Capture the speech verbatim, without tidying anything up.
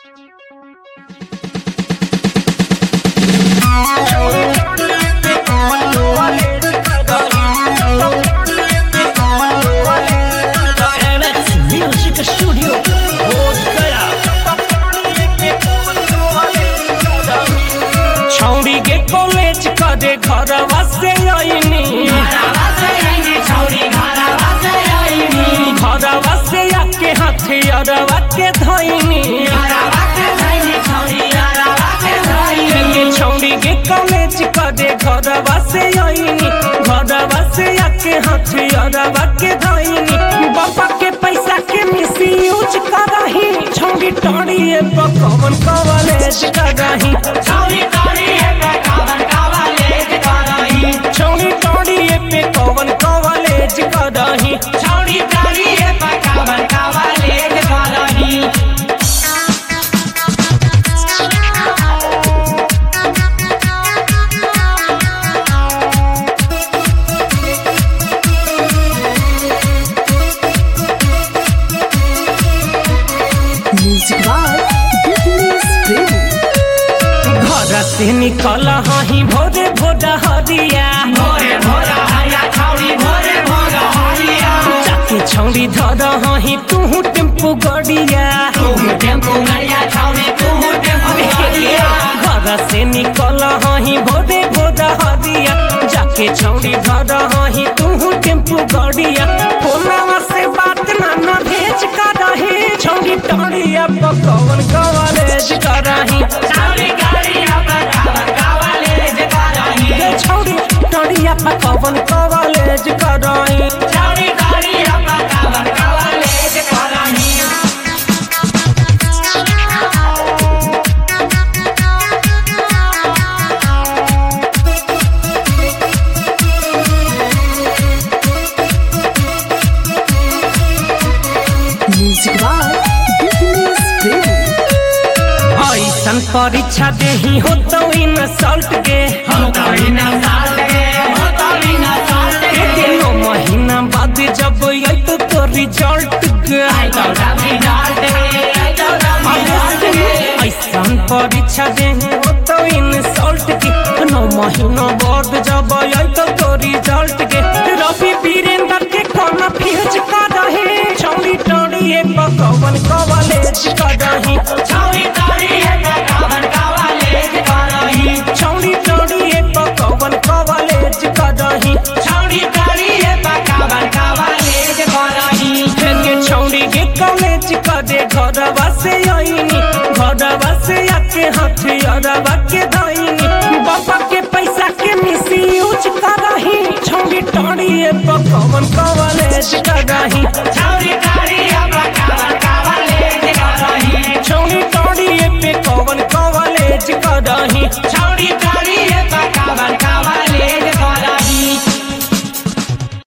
छौड़ी के कॉलेज करे घरवा से आईनी घरवा से आके हथियारवा के धइनी छौड़ी के कॉलेज करे घरवा से आईनी घरवा से आके हथियारवा के धइनी बाबा के पैसा के मिसयूज करही छौड़ी टोड़िए पकवन कॉलेज करही छौड़ी टोड़िए पे कवन कॉलेज करही छौड़ी टोड़िए पे कवन कॉलेज करही छौड़ी टोड़िए पे कवन कॉलेज करही घर से निकल हही भोरे भोरा हरिया भोरे भोरा हरिया छौड़ी भोरे भोरा हरिया जाके छौड़ी धर हही तू टेम्पू गड़िया तू टेम्पू गड़िया छौड़ी तू टेम्पू गड़िया घर से निकल हही भोरे भोरा हरिया जाके छौड़ी धर हही तू टेम्पू गड़िया फोनवा से बात ना न भेज करही छौड़ी टोड़िया पकवन कॉलेज करही छौड़ी गाड़िया पकवन कॉलेज करही छौड़ी टोड़िया पकवन कॉलेज करही छौड़ी गाड़िया पकवन कॉलेज करही ऐसन परीक्षा देही हो तो इंसल्ट के तीनों महीना बाद जब आई तो तो रिजल्ट के ऐसन परीक्षा देही हो तो इंसल्ट के नौ महीना बाद जब आई तो तो रिजल्ट के रवि वीरेंद्र के कोना फ्यूज कर रहे छौड़ी टोड़िए पकवन कॉलेज करही छौड़ी टोड़िए पकवन कॉलेज करही छौड़ी टोड़िए पकवन कॉलेज करही छौड़ी टोड़िए पकवन कॉलेज करही के छौड़ी के कॉलेज करे घरवा से आईनी घरवा से आके हथियारवा के धइनी बाबा के पैसा के मिसयूज करही छौड़ी टोड़िए पकवन कॉलेज करही छौड़ी टोड़िए पकवन कॉलेज करही छौड़ी टोड़िए पे कवन कॉलेज करही छौड़ी टोड़िए पकवन